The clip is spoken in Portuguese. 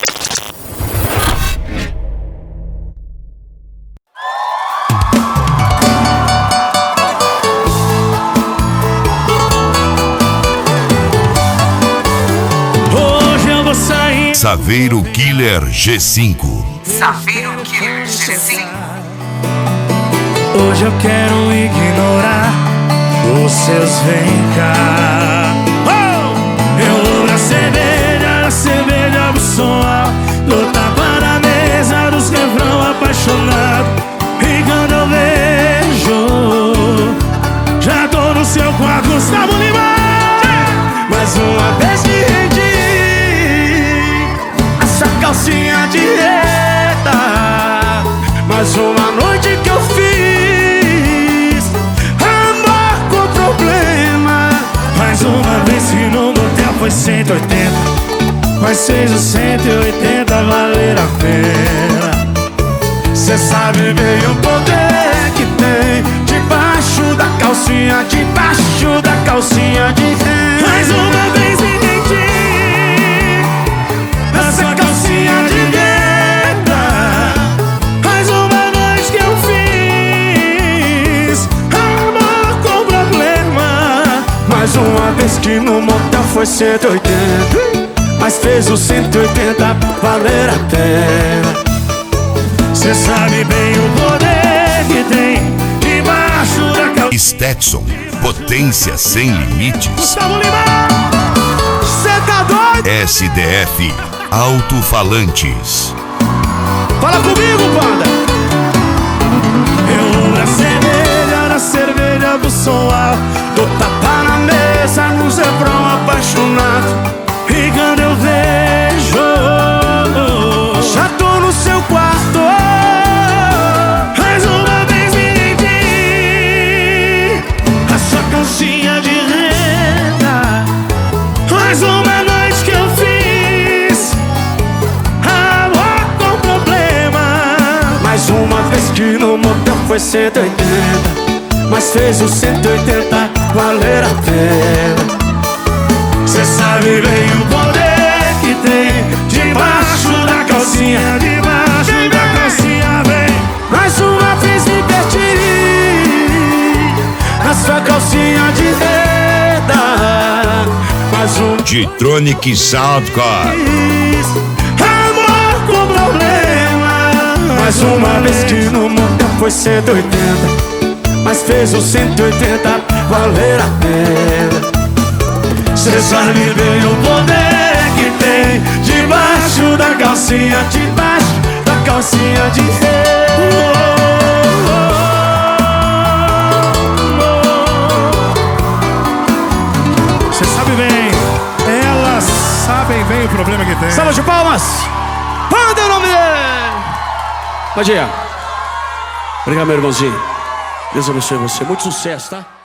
Saveiro Killer G5. Saveiro Killer G5. Hoje eu quero ignorar os seus vem cá. Eu vou na cerveja do som alto, do tapa na mesa dos refrão apaixonado. E quando eu vejo, já tô no seu quarto, Gustavo Lima. Mais uma vez que rendi essa calcinha de reta, mais uma noite que eu fiz amor com problema. Mais uma vez que no motel foi 180, mas fez os 180 valer a pena. Cê sabe bem o poder que tem debaixo da calcinha, debaixo da calcinha de renda. Mais uma vez entendi essa calcinha de renda. Mais uma noite que eu fiz amor com problema. Mais uma vez que no motel foi 180, mas fez os 180 valer a pena. Cê sabe bem o poder que tem debaixo da calcinha. Stetson, potência sem limites. Gustavo Lima, cê tá doido? SDF, alto-falantes. Fala comigo, banda. Eu vou na cerveja do som alto, do tapa na mesa nos refrão apaixonado. E quando eu vejo, já tô no seu quarto. Mais uma vez me rendi a sua calcinha de renda. Mais uma noite que eu fiz amor com problema. Mais uma vez que no motel foi 180, mas fez os 180 valer a pena. Cê sabe bem o poder que tem debaixo da calcinha, debaixo da calcinha, vem. Mais uma vez me perdi na sua calcinha de renda. Mais um G-Tronic Soundcore. amor com problema. Mais uma vez que no motel foi 180, mas fez os 180 valer a pena. Cê sabe bem o poder que tem debaixo da calcinha, debaixo da calcinha de renda. Você sabe bem, elas sabem bem o problema que tem. Salva de palmas! Manda o nome dele! Bom dia. Obrigado, meu irmãozinho. Deus abençoe você. Muito sucesso, tá?